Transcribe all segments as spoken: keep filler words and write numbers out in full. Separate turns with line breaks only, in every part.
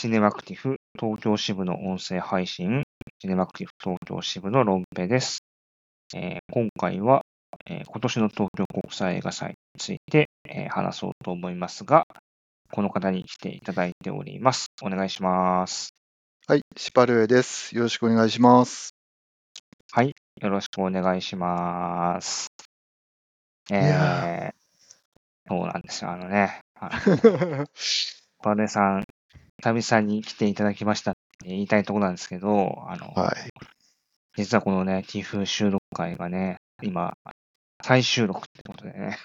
シネマクティフ東京支部の音声配信、シネマクティフ東京支部のロンペです。えー今回は、えー今年の東京国際映画祭について、えー話そうと思いますが、この方に来ていただいております。お願いします。
はい、シパルエです。よろしくお願いします。
はい、よろしくお願いします。
いや
えー、そうなんですよ。あのね、あの、
ー
パルエさん、久々に来ていただきましたって言いたいところなんですけど、あの、
はい。
実はこのね、ティフ収録会がね、今、再収録ってことでね、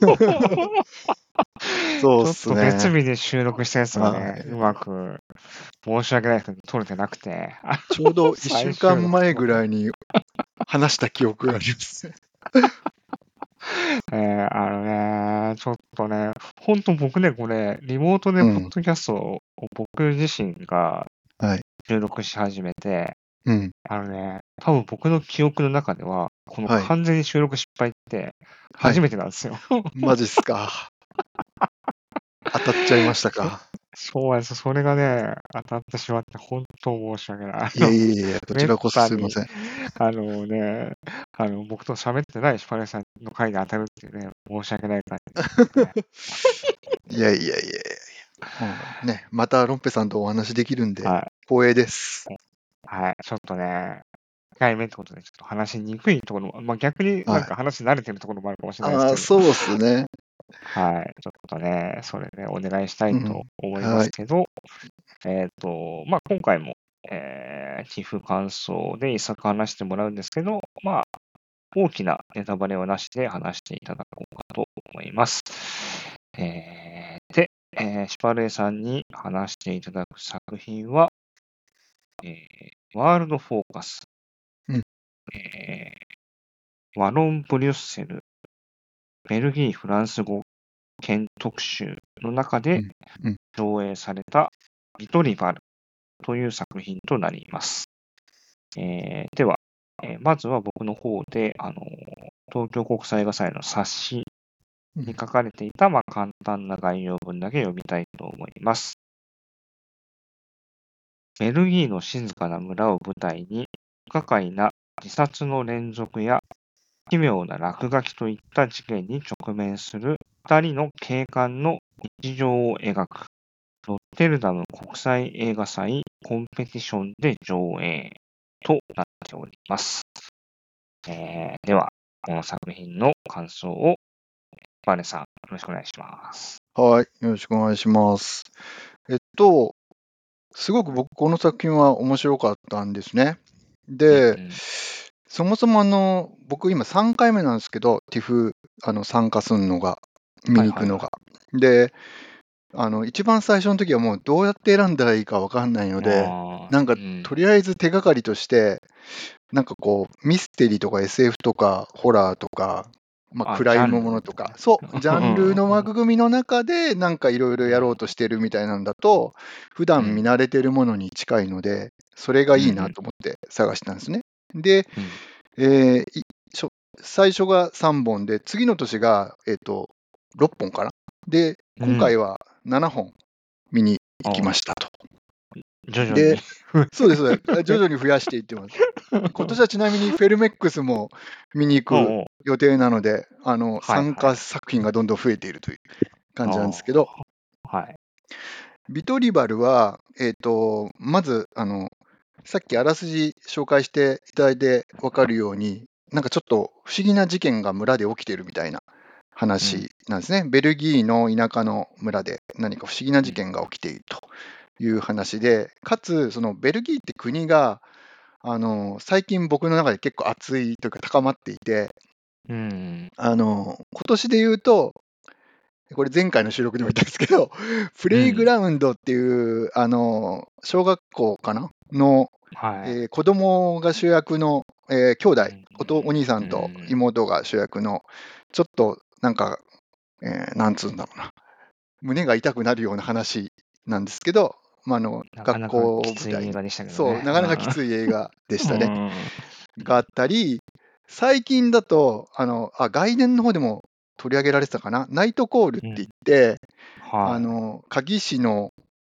そうっ
ちょっと別
すね。
日で収録したやつが
は
ね、うま
い。
く申し訳ないけど撮れてなくて、あ
ちょうど一週
再収
間前
録ってことで。
ぐらいに話した記憶がありますね。
えー、あのね、ちょっとね、ほんと僕ね、これ、リモートでポッ
うん。
ドキャストを僕自身が
はい。
収録し始めて、
うん。
あのね、多分僕の記憶の中では、この
はい。
完全に収録失敗って初
はい。
めてなんですよ。
マジっすか。当たっちゃいました
そ
か。
そうなんです。それがね、当たってしまって、本当申し訳ない。あ
いや
の、
いやいや、こ
めっ
ちらこそ
たに、
すいません。
あのね、あの、僕と喋ってないシュパレさんの回に当たるっていうね、申し訳ない感じですね。
いやいやいやいやいや。もうね、またロンペさんとお話できるんで
はい。
光栄です。
はい。ちょっとね、いっかいめってことで、ちょっと話しにくいところも、まあ、逆になん
はい。
か話慣れてるところもあるかもしれないです
ああ、
けど、
そうっすね。
はい。ちょっとね、それでお願いしたいと
うん。
思いま
はい。
すけど、えっと、まあ、今回も、えー、寄付感想で一作話してもらうんですけど、まあ、大きなネタバレはなしで話していただこうかと思います。えー、で、えーシュパレーさんに話していただく作品は、えーワールドフォーカス、
うん。
えーワロン・ブリュッセル、ベルギー・フランス語圏特集の中で
うん。うん。
上映されたビトリバルという作品となります。えーでは、えーまずは僕の方で、あのー東京国際映画祭の冊子
うん
に書かれていた、まあ、簡単な概要文だけ読みたいと思います。ベルギーの静かな村を舞台に、不可解な自殺の連続や奇妙な落書きといった事件に直面する二人の警官の日常を描く、ロッテルダム国際映画祭コンペティションで上映となっております。えーでは、この作品の感想を、バネさん、よろしくお願いします。
はい。よろしくお願いします。えっと、すごく僕、この作品は面白かったんですね。で、
うん、
そもそもあの、僕今さんかいめなんですけど、ティフ、あの、参加するのが、見
はいはいはい。
に行くのが。で、あの、一番最初の時はもうどうやって選んだらいいかわかんないので、
ああ、
なんか、
うん。
とりあえず手がかりとして、なんかこう、ミステリーとか エスエフ とか、ホラーとか、まあ、
あ、
クライム
ジャンル
ものとか、
みたい
そ
な。
う、ジャンル
うん
の枠組みの中で、なんかいろいろやろうとしてるみたいなんだと、普
うん。
段見慣れてるものに近いので、それが
うん。
いいなと思って探したんですね。で、
うん。
えーいしょ最初がさんぼんで、次の年が、えっと、ろっぽんかな。で、
うん。
今回はななほん見に行き
あ、
ましたと。
徐々に。
で、そうです、そうです。徐々に増やしていってます。今年はちなみにフェルメックスも見に行く
おうおう。
予定なので、あの、参加
はいはい。
作品がどんどん増えているという感じなんですけど、
ああ、はい。
ビトリバルは、えっと、まず、あの、さっきあらすじ紹介していただいてわかるように、なんかちょっと不思議な事件が村で起きているみたいな
うん。
話なんですね。ベルギーの田舎の村で何か不思議な
うん。
事件が起きているという話で、かつ、そのベルギーって国が、あの、最近僕の中で結構熱いというか高まっていて、
うん。
あの、今年で言うと、これ前回の収録でも言ったんですけど、プレイグ
うん。
ラウンドっていう、あの、小学校かなの、
はい。
えー子供が主役の、えー兄弟、
うん。
おとお兄さ
う
んと
ん。
妹が主役の、ちょっとなんか、えーなんつうんだろうな、胸が痛くなるような話なんですけど、まあ、あの学
なかなかきつい
校を舞台に、
映画でしたけど
そう、
ね。
なかなかきつい映画でしたね。
うん。うん。
があったり、最近だと、あの、あ、外伝の方でも取り上げられてたかな、ナイトコールって
うん。
言って、あ
はい。
の、鍵師の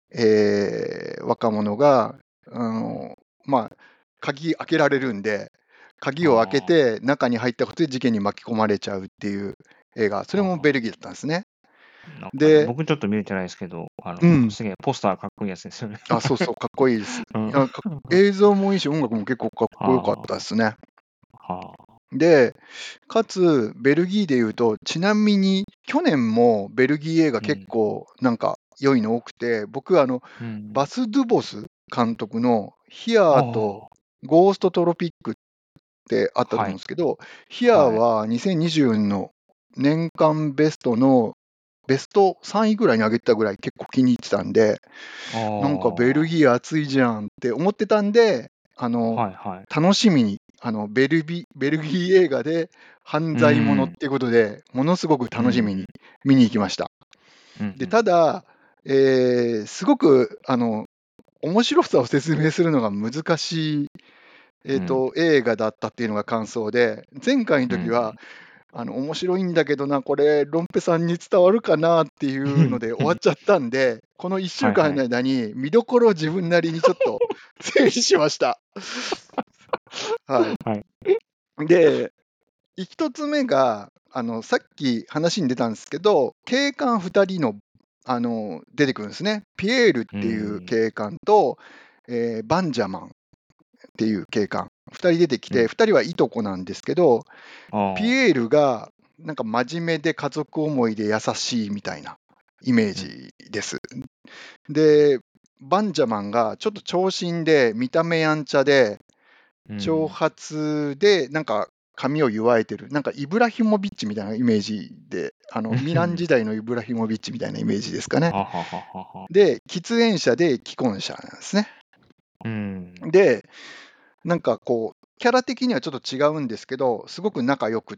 えー若者が、あの、まあ、鍵開けられるんで、鍵を開けて中に入ったことで事件に巻き込まれちゃうっていう映画、それもベルギーだったんですね。
なんかね、
で、
僕ちょっと見れてないですけど、あの、
うん。
すげえポスターかっこいいやつですよね。
あ、そうそう、かっこいいです。
うん。
いやか映像もいいし、音楽も結構かっこよかっ
は
たですね。
あ、はあ。
で、かつ、ベルギーで言うと、ちなみに去年もベルギー映画結構なんか良いの多くて、僕はあの、
うん。
バス・ドゥボス監督のヒア
あ
ーと
あ、
ゴースト・トロピックってあったと思
はい、
うんですけど、ヒアー
はい。
はにせんにじゅうの年間ベストのベストさんいぐらいに上げてたぐらい結構気に入ってたんで、
あ
なんかベル
あ、
ギー暑いじゃんって思ってたんで、あの、
はい、はい。
楽しみに、あの、ベルビ、ベルギー映画で犯
う
罪ものっ
ん、
ていうことで、ものすごく
う
楽しみに
ん、
見に行きました。
うん、う
で、
ん、
ただ、えーすごく、あの、面白さを説明するのが難しい、え
うん、
っと、映画だったっていうのが感想で、前回の
うん、
時は、あの、面白いんだけどな、これ、ロンペさんに伝わるかなっていうので終わっちゃったんで、この1週
はい、はい。
間の間に見どころを自分なりにちょっと整理しました。は
はい。
い。で、一つ目が、あの、さっき話に出たんですけど、警官ふたりの、あの、出てくるんですね。ピエールっ
う
ていう
ん、
警官と、えーバンジャマンっていう警官。ふたり出てきて、
うん。
ふたりはいとこなんですけど、ピ
ああ、
エールがなんか真面目で家族思いで優しいみたいなイメー
うん、
ジです。で、バンジャマンがちょっと長身で見た目やんちゃで長
うん。
髪でなんか髪を結えてる、なんかイブラヒモビッチみたいなイメージで、あのミラン時代のイブラヒモビッチみたいなイメージですかね。
ははははは。
で、喫煙者で既婚者なんですね。
うん、
で、なんかこう、キャラ的にはちょっと違うんですけど、すごく仲良くって、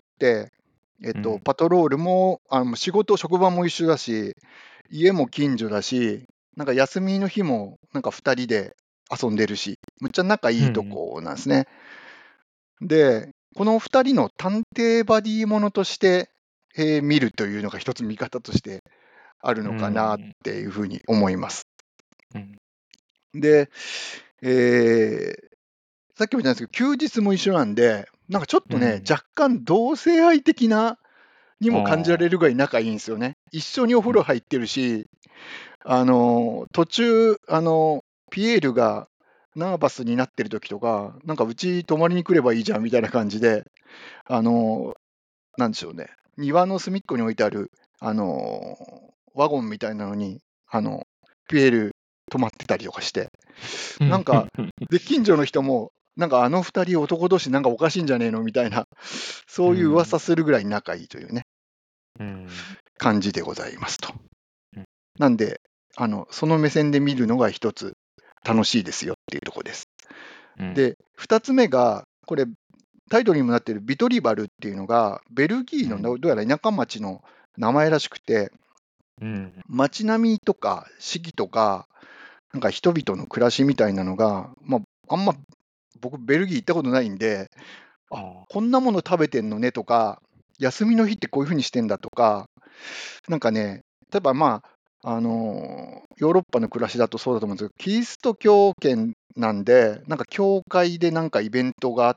えっと、
うん、
パトロールも、あの仕事、職場も一緒だし、家も近所だし、なんか休みの日もなんかふたりで遊んでるし、むっちゃ仲いいと
うん、
こなんですね。で、このふたりの探偵バディものとして、えー見るというのが一つ見方としてある
う
のかなっ
ん、
ていうふうに思います。
うん、
で、えーさっきも言ったんですけど、休日も一緒なんで、なんかちょっとね、
うん。
若干同性愛的なにも感じられ
ああ、
るぐらい仲いいんですよね。一緒にお風
うん、
呂入ってるし、あの、途中、あの、ピエールがナーバスになってる時とか、なんかうち泊まりに来ればいいじゃんみたいな感じで、あの、なんでしょうね、庭の隅っこに置いてある、あの、ワゴンみたいなのに、あの、ピエール泊まってたりとかして、
うん、
なんか、で、近所の人も、なんかあの二人男同士なんかおかしいんじゃねえのみたいな、そういう
うん、
噂するぐらい仲いいというね、
うん、
感じでございますと。
うん、
なんで、あの、その目線で見るのが一つ楽しいですよっていうところです。
うん、
で、二つ目が、これ、タイトルにもなっているビトリバルっていうのが、ベルギーのどうやら田舎町の名前らしくて、
うん、
街並みとか四季とか、なんか人々の暮らしみたいなのが、まあ、あんま僕、ベルギー行ったことないんで、あ、
あ
こんなもの食べてんのねとか、休みの日ってこういうふうにしてんだとか、なんかね、例えばまあ、あのヨーロッパの暮らしだとそうだと思うんですけど、キリスト教圏なんで、なんか教会でなんかイベントがあって、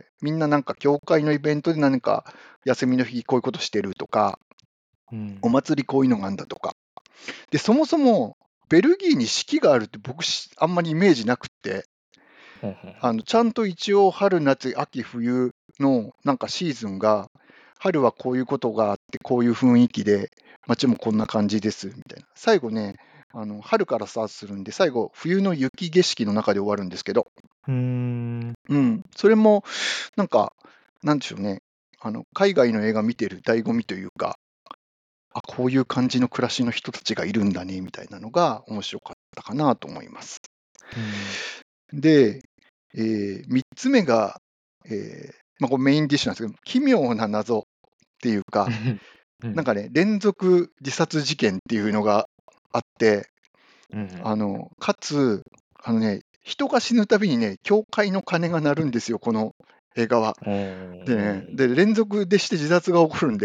みんななんか教会のイベントで何か休みの日こういうことしてるとか、
うん、
お祭りこういうのがあるんだとか。で、そもそもベルギーに四季があるって僕しあんまりイメージなくって、
ほうほうほう。
あのちゃんと一応春、夏、秋、冬のなんかシーズンが、春はこういうことがあって、こういう雰囲気で、街もこんな感じですみたいな。最後ね、あの春からスタートするんで、最後、冬の雪景色の中で終わるんですけど、
うーん、
うん、それもなんか、なんでしょうね、あの海外の映画見てる醍醐味というか、あ、こういう感じの暮らしの人たちがいるんだねみたいなのが面白かったかなと思います。
うん、
で、えー、みっつめが、えーまあ、これメインディッシュなんですけど、奇妙な謎っていうか、
うん、
なんかね、連続自殺事件っていうのがあって、
うん、
あの、かつ、あのね、人が死ぬたびにね、教会の鐘が鳴るんですよ、この映画は。
お
でね、
ー、
で、連続でして自殺が起こるんで、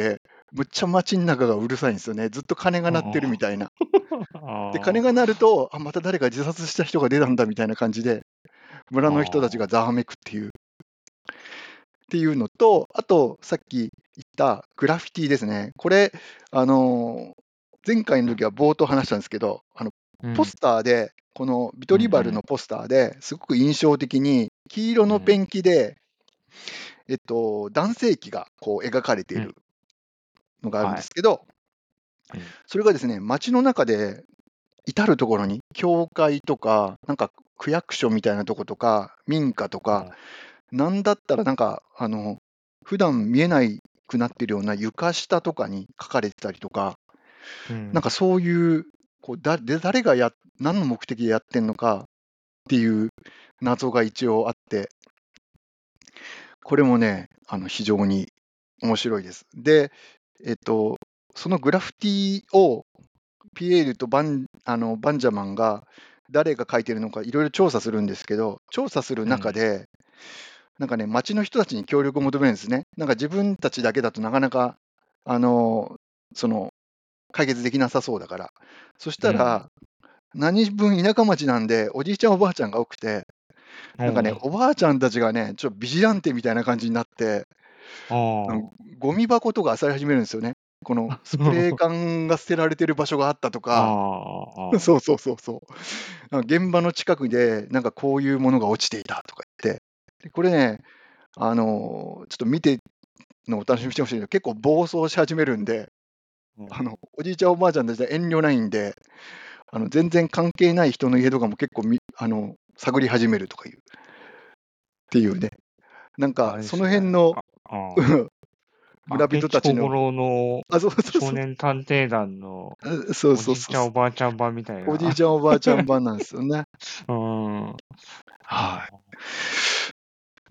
むっちゃ街の中がうるさいんですよね。ずっと鐘が鳴ってるみたいな。で、
あ
鐘が鳴ると、あ、また誰か自殺した人が出たんだみたいな感じで、村の人たちがざわめくっていう、っていうのと、あと、さっき言ったグラフィティですね。これ、あの、前回の時は冒頭話したんですけど、あの、
うん
ポスターで、このビトリバル
うんうん
のポスターですごく印象的に、黄色のペンキで、えっと、男性器がこう描かれてい
うん
るのがあるん
はい。
ですけど、
うん
それがですね、街の中で至るところに、教会とか、なんか区役所みたいなとことか、民家とか、なんだったらなんか、あの、普段見えないくなってるような床下とかに書かれてたりとか、
うん
なんかそういう、こうだで誰がや、何の目的でやってんのかっていう謎が一応あって、これもね、あの非常に面白いです。で、えっと、そのグラフィティをピエールとバンあのバンジャマンが誰が書いてるのかいろいろ調査するんですけど、調査する中で、なんかね、町の人たちに協力を求めるんですね。なんか自分たちだけだとなかなか、あの、その、解決できなさそうだから。そしたら、何分田舎町なんで、おじいちゃんおばあちゃんが多くて、なんかね、おばあちゃんたちがね、ちょっとビジランテみたいな感じになって、あのゴミ箱とか漁り始めるんですよね。このスプレー缶が捨てられてる場所があったとか、そうそうそうそう。あの現場の近くで、なんかこういうものが落ちていたとか言って、でこれね、あのちょっと見てのお楽しみにしてほしいけど、結構暴走し始めるんで、あのおじいちゃんおばあちゃんたちは遠慮ないんで、あの全然関係ない人の家とかも結構みあの探り始めるとかいうっていうね、なんかその辺の村人たちの、
明智小五郎の
あ、そうそうそう、
少年探偵団の
あそう
おじいちゃん
そうそう、
おばあちゃん版みたいな。
おじいちゃんおばあちゃん版なんですよね。
うん
はい。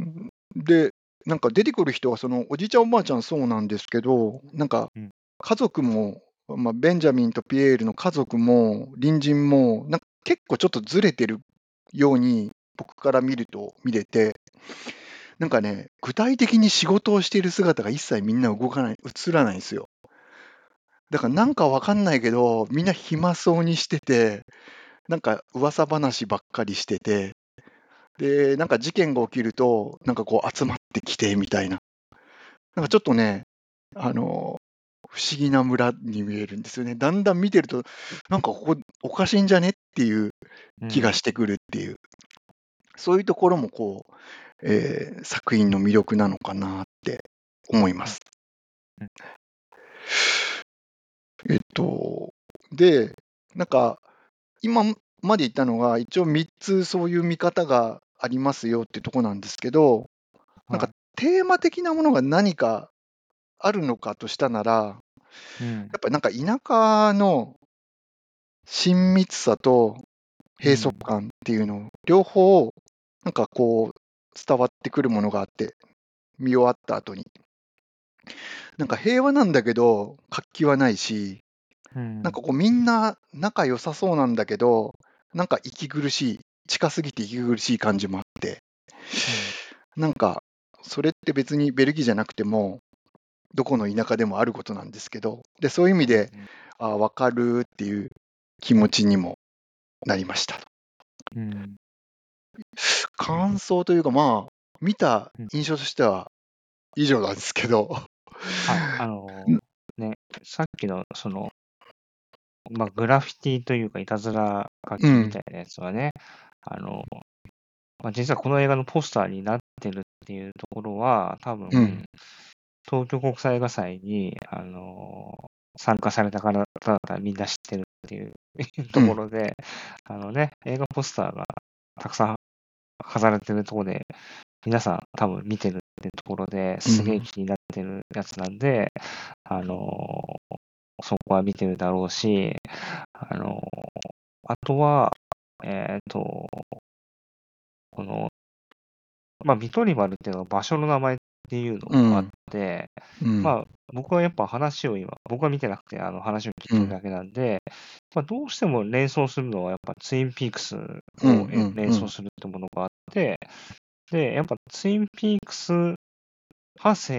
で、なんか出てくる人は、そのおじいちゃんおばあちゃんそうなんですけど、なんか
うん
家族も、まあ、ベンジャミンとピエールの家族も隣人も、なんか結構ちょっとずれてるように僕から見ると見れて、なんかね、具体的に仕事をしている姿が一切みんな動かない、映らないんですよ。だからなんかわかんないけど、みんな暇そうにしてて、なんか噂話ばっかりしてて、で、なんか事件が起きると、なんかこう集まってきてみたいな。なんかちょっとね、あの、不思議な村に見えるんですよね。だんだん見てると、なんかここおかしいんじゃねっていう気がしてくるっていう、そういうところもこう、えー作品の魅力なのかなって思います。えっと、で、なんか、今まで言ったのが、一応みっつそういう見方がありますよってとこなんですけど、なんかテーマ的なものが何かあるのかとしたなら、
うん
やっぱりなんか田舎の親密さと閉塞感っていうのを両方なんかこう伝わってくるものがあって、見終わった後に。なんか平和なんだけど活気はないし、
うん
なんかこうみんな仲良さそうなんだけど、なんか息苦しい、近すぎて息苦しい感じもあって、
うん
なんかそれって別にベルギーじゃなくても、どこの田舎でもあることなんですけど、でそういう意味で、あ分かるっていう気持ちにもなりました。
うん
感想というか、まあ、見た
うん
印象としては以上なんですけど、
あ、あのね、さっきのその、まあ、グラフィティというか、いたずら書きみ
うん、
たいなやつはね、あの、まあ、実はこの映画のポスターになってるっていうところは、多分、
うん、
東京国際映画祭に、あの参加された方々はみんな知ってるっていうとこ
うん、
ろで、あのね、映画ポスターがたくさん飾られてるところで、皆さん多分見てるっていうところで
うん、
すげえ気になってるやつなんで、あのそこは見てるだろうし、あのあとは、えっと、この、まあ、ビトリバルっていうのは場所の名前っていうのもあっ
うん、
て、
うん、
まあ、僕はやっぱ話を今、僕は見てなくて、あの話を聞いてるだけなんで、まあ、どうしても連想するのは、やっぱツインピークス
うん、
をえ
うん、うん、
連想するってものがあって、で、やっぱツインピークス派生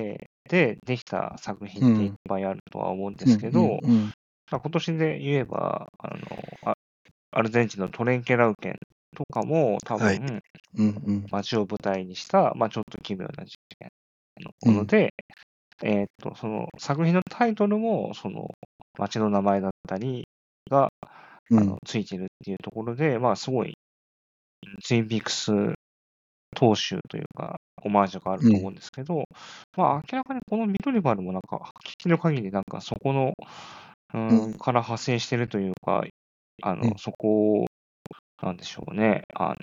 でできた作
う
品っていっ
ん。
ぱいあるとは思うんで
うんう
すけど、
んうん。
まあ、今年で言えば、あの、あアルゼンチンのトレンケラウケンとかも多
はい。
分、
うんうん。
街を舞台にした、まあ、ちょっと奇妙な事件の
うん。
もので、えーっと、その作品のタイトルも、その街の名前だったりが、
うん。
あの、ついてるっていうところで、まあ、すごい、ツインピークス踏襲というか、オマージュがある
うん。
と思うんですけど、まあ、明らかにこのミドリバルもなんか、聞きの限りなんかそこの、う
うん。
ーん、から派生してるというか、あの、
うん。
そこを、なんでしょうね、あの、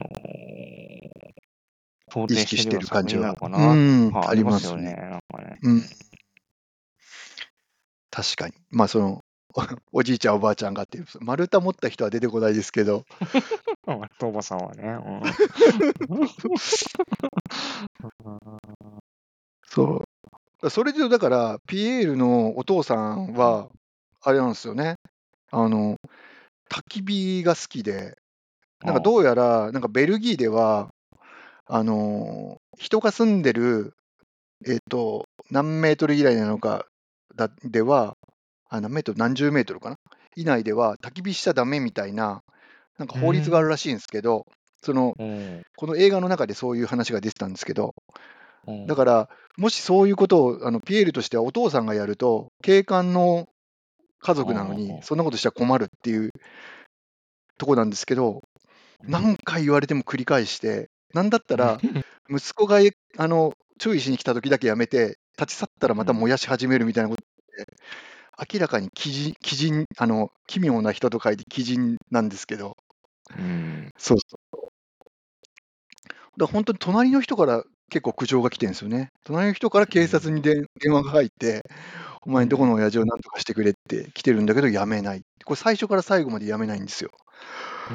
想
意
定してるような
識してる感
作品な
じは、う
のかな、
ん、
はあ
あ
りますよね、
りますね。
なんかね。
うん。確かに。まあ、その、おじいちゃんおばあちゃんがっていう、丸太持った人は出てこないですけど、
うん。トーバさんはね。うん。
そう。それでだから、ピエールのお父さん
うん。
は、あれなんですよね。あの、焚き火が好きで、なんか
あ
どうやら、なんかベルギーでは、あの、人が住んでる、えっと、何メートル以内なのかだでは、あ、何メートル、何十メートルかな以内では焚き火しちゃダメみたいな、なんか
う
法律がある
ん。
らしいんですけど、その、
うん。
この映画の中でそういう話が出てたんですけど、
うん。
だから、もしそういうことを、あの、ピエールとしてはお父さんがやると、警官の家族なのに、そんなことしちゃ困るっていうとこなんですけど、何回言われても繰り返して、なんだったら、息子が、あの、注意しに来た時だけやめて、立ち去ったらまた燃やし始めるみたいなことで、明らかに奇人、奇人、あの、奇妙な人と書いて奇人なんですけど、
うん。
そうそう。だから本当に隣の人から結構苦情が来てるんですよね。隣の人から警察にで電話が入って、お前んとこの親父を何とかしてくれって来てるんだけど、やめない。これ最初から最後までやめないんですよ。
うん。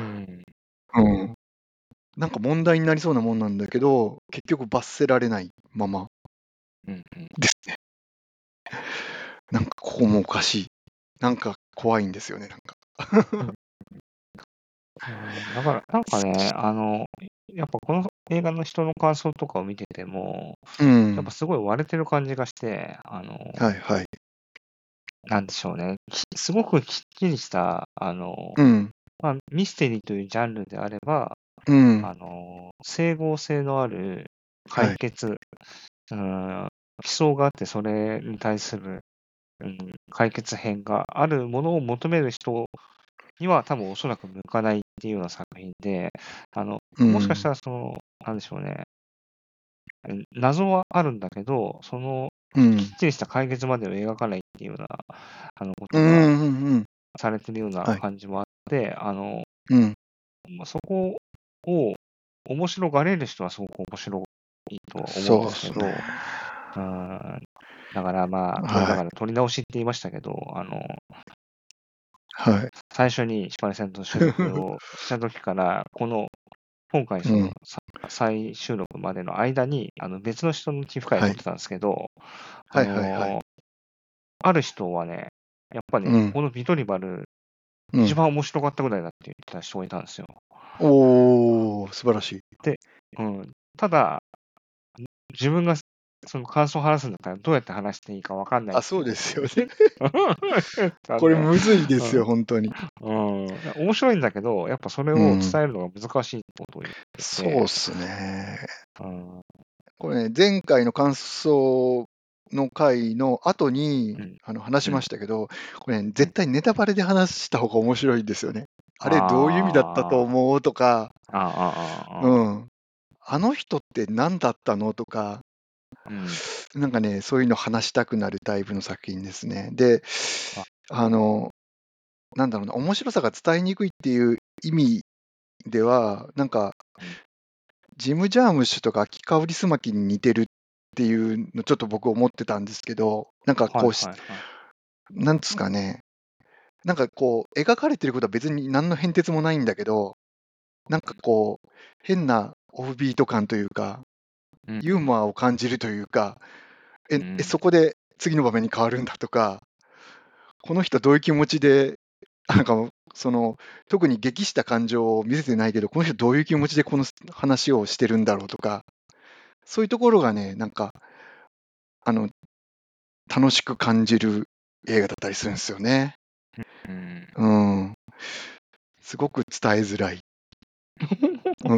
うん。なんか問題になりそうなもんなんだけど、結局罰せられないまま
うん。うん。
ですね。なんかここもおかしい。なんか怖いんですよね、なんか。
うんだから、なんかね、あの、やっぱこの映画の人の感想とかを見てても、
う
やっぱ
ん。
すごい割れてる感じがして、あの、
はいはい。
なんでしょうね。きすごくきっちりした、あの、
うん。
まあ、ミステリーというジャンルであれば、
うん。
あの、整合性のある
はい。
解決、うん、基礎があってそれに対する、うん、解決編があるものを求める人には多分おそらく向かないっていうような作品で、あの、
う
もしかした
ん。
らその、なんでしょうね、うん謎はあるんだけど、そのきっ
うん。
ちりした解決までを描かないっていうような、あの、こ
うん。
とが
うん。うん。
されてるような
はい。
感じもあって、あの、
うん。
ま、そこを面白がれる人はすごく面白いとは思うん
そうっすね。
ですけど、うーん、だからまあ、まあ、だ
はい。
から撮り直しって言いましたけど、あの、
はい。
最初にヒカルさんと収録をした時から、この、今回その、
うん。
さ再収録までの間に、あの、別の人の寄付会
はい。
撮ってたんですけど、あ
はいはいはい。
の、ある人はね、やっぱね、
うん。
このビトリバル、
うん。
一番面白かったぐらいだって言ってた人がいたんですよ。
おー、素晴らしい。
で、うん、ただ、自分がその感想を話すんだったら、どうやって話していいか分かんないっ
あ、
ていう
そうですよね。
ことをね言ったんで、
これむずいで
うん、
すよ、本当に。
うん、面白いんだけど、やっぱそれを
うん。
伝えるのが難しいってことを言ってて、
そうっすね。
うん、
これね、前回の感想の回の後に
うん、
あの話しま
うん、
したけど、これ、ね、
うん。
絶対ネタバレで話した方が面白いんですよね。あれ、どういう意味だったと
ああ、
思うとか、
ああ、ああ、ああ、
うん。あの人って何だったのとか、
うん、
なんかね、そういうの話したくなるタイプの作品ですね。で、
あ、
あの、なんだろうな、面白さが伝えにくいっていう意味では、なんか、
うん、
ジム・ジャームッシュとか秋川ウリスマキに似てるっていうのちょっと僕思ってたんですけど、なんか
はい
こうし、
はいはい。
なんですかね、なんかこう、描かれてることは別に何の変哲もないんだけど、なんかこう、変なオフビート感というか、
うん、
ユーモアを感じるというか、え、え
うん、
そこで次の場面に変わるんだとか、この人どういう気持ちで、なんかその、特に激した感情を見せてないけど、この人どういう気持ちでこの話をしてるんだろうとか、そういうところがね、なんか、あの、 楽しく感じる映画だったりするんですよね。
うん。
うん。すごく伝えづらい。うん、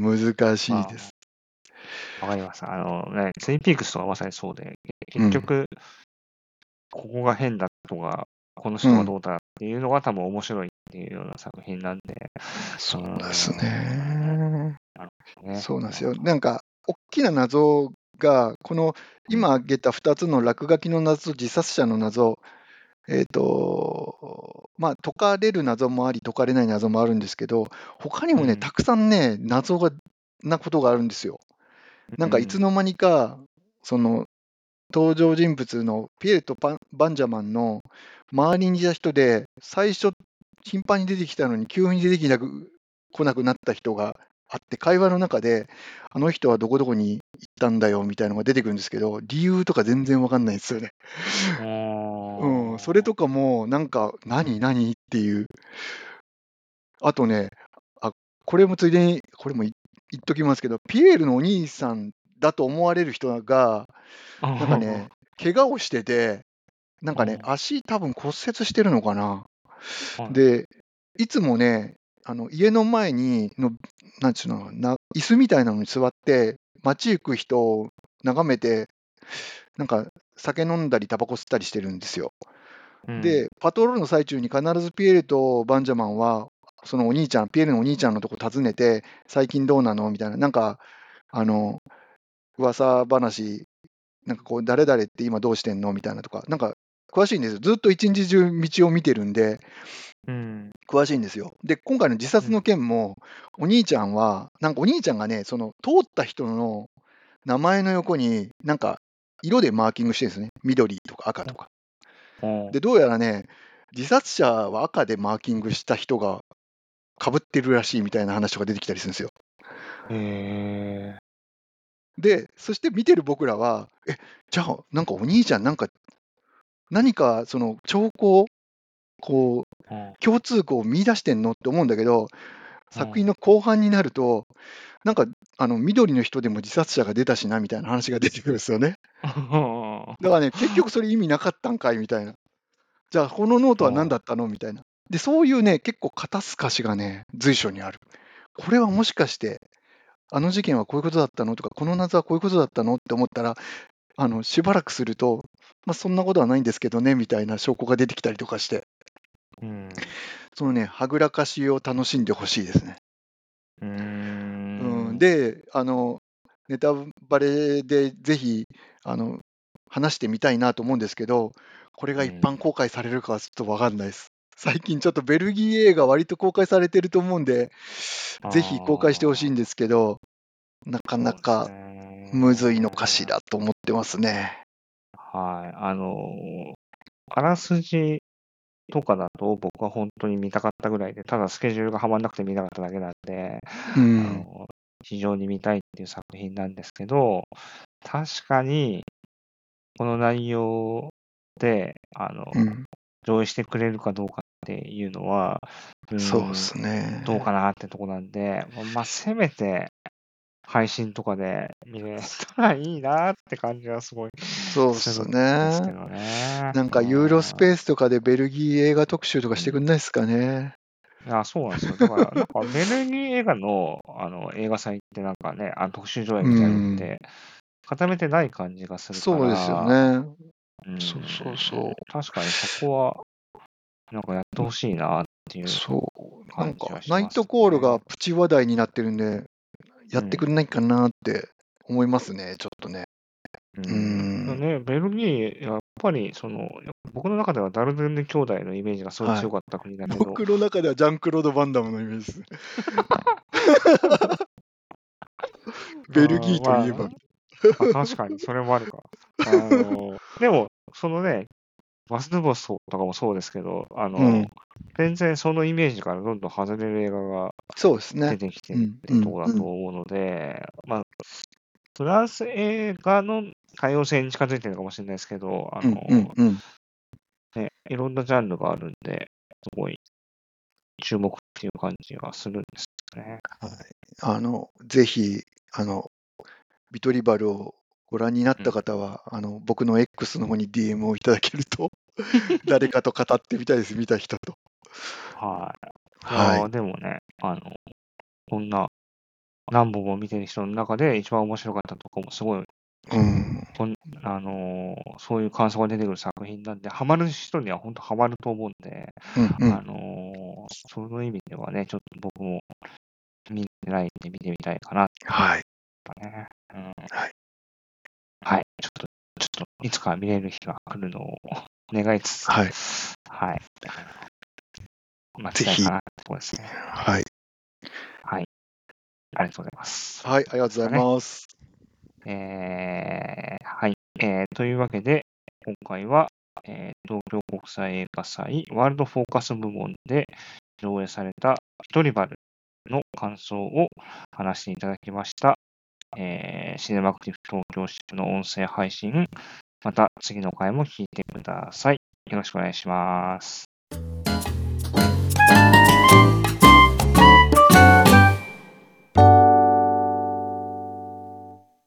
難しい
ま
です。
あ、わかります。あのね、ツインピークスとかまさにそうで、
うん。
結局、ここが変だとか、この
うん。
人がどうだっていうのが多分面白いっていうような作品なんで、う
そう
ー
です
ん、
ね。
なるほどね。
そうなんですよ。
なるほど。
なんか、大きな謎が、この
うん。
今挙げたふたつの落書きの謎と自殺者の謎、えっと、まあ、解かれる謎もあり、解かれない謎もあるんですけど、他にもね、
うん。
たくさんね、謎がなことがあるんですよ。なんかいつの間にか、その登場人物のピエールとパンバンジャマンの周りにいた人で、最初、頻繁に出てきたのに、急に出てきなく来なくなった人があって、会話の中で、あの人はどこどこに行ったんだよみたいなのが出てくるんですけど、理由とか全然わかんないんですよね。
う
うん、
ーん。
それとかも、なんか、何、何っていう。あとね、あ、これもついでに、これもい言っときますけど、ピエールのお兄さんだと思われる人が、なんかね、怪我をしてて、なんかね、
うん。
足多分骨折してるのかな。
はい。
で、いつもね、あの家の前にの、なんちゅうの、な椅子みたいなのに座って、街行く人を眺めて、なんか酒飲んだり、タバコ吸ったりしてるんですよ。
うん。
で、パトロールの最中に必ずピエールとバンジャマンは、そのお兄ちゃん、ピエールのお兄ちゃんのとこ訪ねて、最近どうなのみたいな、なんか、あの、噂話、なんかこう、誰々って今どうしてんのみたいなとか、なんか、詳しいんですよ。ずっと一日中道を見てるんで、
うん。
詳しいんですよ。で、今回の自殺の件も、お兄ちゃんは、なんかお兄ちゃんがね、その通った人の名前の横に、なんか色でマーキングしてるんですね。緑とか赤とか。
うん。
で、どうやらね、自殺者は赤でマーキングした人が被ってるらしいみたいな話とか出てきたりするんですよ。
へえ。
で、そして見てる僕らは、え、じゃあ、なんかお兄ちゃん、なんか、何かその兆候、こう、
うん。
共通項を見出してんのって思うんだけど、
うん。
作品の後半になると、なんか、あの、緑の人でも自殺者が出たしなみたいな話が出てくるんですよね。だからね、結局それ意味なかったんかいみたいな。じゃあ、このノートは何だったのみたいな。で、そういうね、結構肩透かしがね、随所にある。これはもしかして、あの事件はこういうことだったのとか、この謎はこういうことだったのって思ったら、あの、しばらくすると、まあ、そんなことはないんですけどね、みたいな証拠が出てきたりとかして、
うん。
そのね、はぐらかしを楽しんでほしいですね。
うー
うん、
ん。
で、あの、ネタバレでぜひ、あの、話してみたいなと思うんですけど、これが一
うん。
般公開されるかはちょっとわかんないです。最近ちょっとベルギー映画割と公開されてると思うんで、ぜひ公開してほしいん
ああ、
ですけど、なかな
そうです
かむずいのかし
ね。
らと思ってますね。
はい。あの、あらすじとかだと僕は本当に見たかったぐらいで、ただスケジュールがはまんなくて見なかっただけなんで、
うん、
あの、非常に見たいっていう作品なんですけど、確かにこの内容で、あの、
うん、
上映してくれるかどうかっていうのは、うーん、
そうです
どうか
ね。
なってとこなんで、まま、せめて配信とかで見れたらいいなって感じはすごい
そうです
するんです
ね。
けどね。
なん
う
かユーロス
ーん。
ペースとかでベルギー映画特集とかしてくんないですかね。
いや、そうなんですよ。だから、なんかベルギー映画の、あの、映画祭ってなんかね、あの、特集上映
う
みたいなのっ
ん、
て、固めてない感じがするか
そうですよ
ら、
ね。
うー
そうそう
ん、
そう。
確かにそこは、なんかやってほしいなっていう
そう、なん
感じ
か、ナイト
はします
コールが
ね。
プチ話題になってるんで、やってく
うん。
れないかなって思いますね、ちょっとね。
う
うー
ん。
ん、
ね、ベルギー、やっぱりその、や僕の中ではダルデンヌ兄弟のイメージがすごい
はい。
強かった国だけど、
僕の中ではジャンクロード・バンダムのイメージです。ベルギー
うん、
といえば。
まあ、まあ、確かにそれもあるか。あの、でも、そのね、バス・ヌボスとかもそうですけど、あの、
うん、
全然そのイメージからどんどん外れる映画が
そうですね。
出てきてるっ
うん、
ていうと
うん、
ころだと
うん、
思うので、まあ、フランス映画の多様性に近づいてるのかもしれないですけど、あ
うん、うん、
の、
うん。
ね、いろんなジャンルがあるんで、すごい注目っていう感じがするんですね。
はい。あの、ぜひ、あの、ビトリバルをご覧になった方は、あの僕の X の方に ディーエム をいただけると、誰かと語ってみたいです、見た人と。
はい。いや
はい。
ーでもね、あの、こんな何本も見てる人の中で一番面白かったとかもすごい、
うん。
こんあのーそういう感想が出てくる作品なんで、ハマる人には本当ハマると思うんで、
うんうん。
あのーそういう意味ではね、ちょっと僕も見てないんで見てみたいかな
はい。
とかね。うん、
はい。
はい。ちょっと、ちょっと、いつか見れる日が来るのを願いつつ、
はい。
はい。待
ぜひ。
ちたいかなってところですね。
はい。
はい。ありがとうございます。
はい、ありがとうございます。
えー、はい。えー、というわけで、今回は、えー東京国際映画祭ワールドフォーカス部門で上映されたヒトリバルの感想を話していただきました。えーシネマクティブ東京支部の音声配信、また次の回も聞いてください。よろしくお願いします。